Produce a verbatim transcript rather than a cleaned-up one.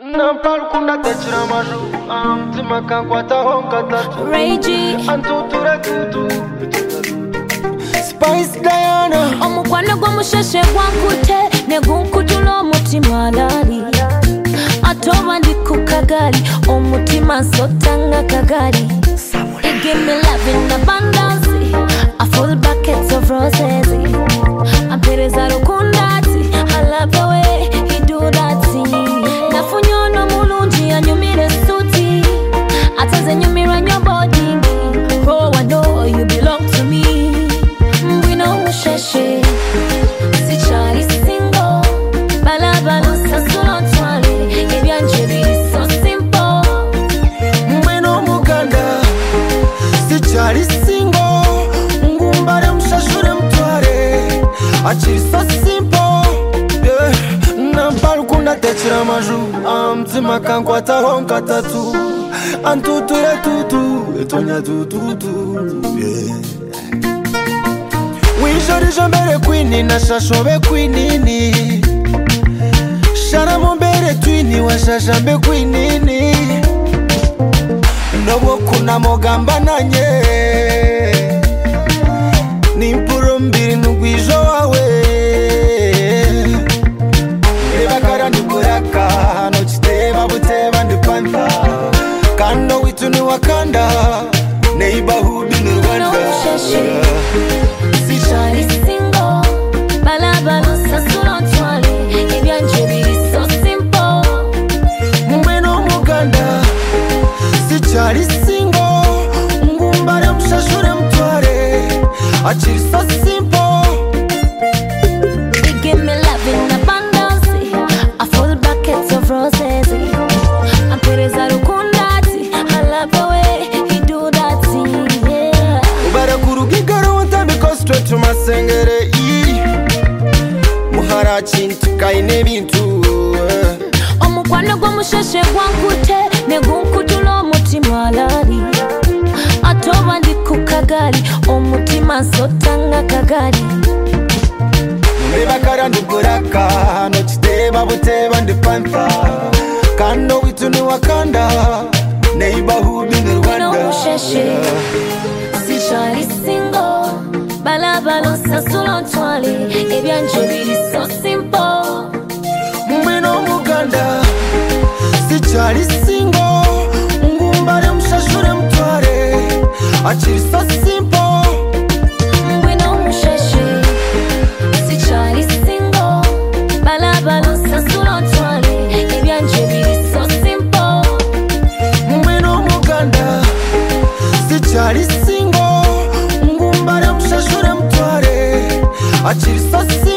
Nampal kunda techira maju am timaka kwata honka tatu Ragey antutura tutu Spice Diana omukwano gw'omusheshe gwankute ne gunkutula omutima alali atoba ndi ku kagali omutima nsotanga kagali. You give me love in abundance, a full bucket of roses. Ampereza rukundati, I love the way he do that thing. Nafunyono mulungi anyumire suti, ataze nyumira nyobodi. Oh, I know you belong to me. Mbwino musheshe, si chali single. Balabalo sasulo twale, ebyanje biri so simple. Mbwino muganda, si chali single. Ngumbare mshashure mtware, achiri so simple. Yeah. Nampal kunda techira maju am timaka kwata honka tatu antutura tutu etonya tutu. Yeah. Wishori jambere kwini na shashobe kwinini Shara mombere twini wa shashambe kwinini Nobo kuna mogamba nanye Nimpuro mbiri nugwijo wawe Nebakara nukuraka No chiteba buteba ndipanta Kando witu ni wakanda Neiba hubi ni Rwanda. Chali single, balabalo sasulo twale, ebyanje biri so simple. Mbwino muganda, si chali single. Ngumbare mshashure mtware, achiri so simple. You give me love in abundance, a full bucket of roses. Ampereza rukundati, I love the way he do that thing, yeah. Ubara kurugigaro wantambi ko straight to masengere i Muhara chintu kaine bintu Omukwano gw'omusheshe gwankute ne gunkutula omutima alali atoba ndi ku kagali omutima nsotanga kagali. Nebakara ndukuraka No chiteba buteba ndipanta Kando witu ni wakanda Neiba hubi ni Rwanda. Musheshe si chali single, balabalo sasulo twale, ebyanje biri so simple. Mbwino muganda, si chali single. Ngumbare mshashure mtware, achiri so simple. Mbwino musheshe si chali single, balabalo sasulo twale, ebyanje biri so simple. Mbwino muganda, si chali single. Ngumbare mshashure mtware, achiri so simple.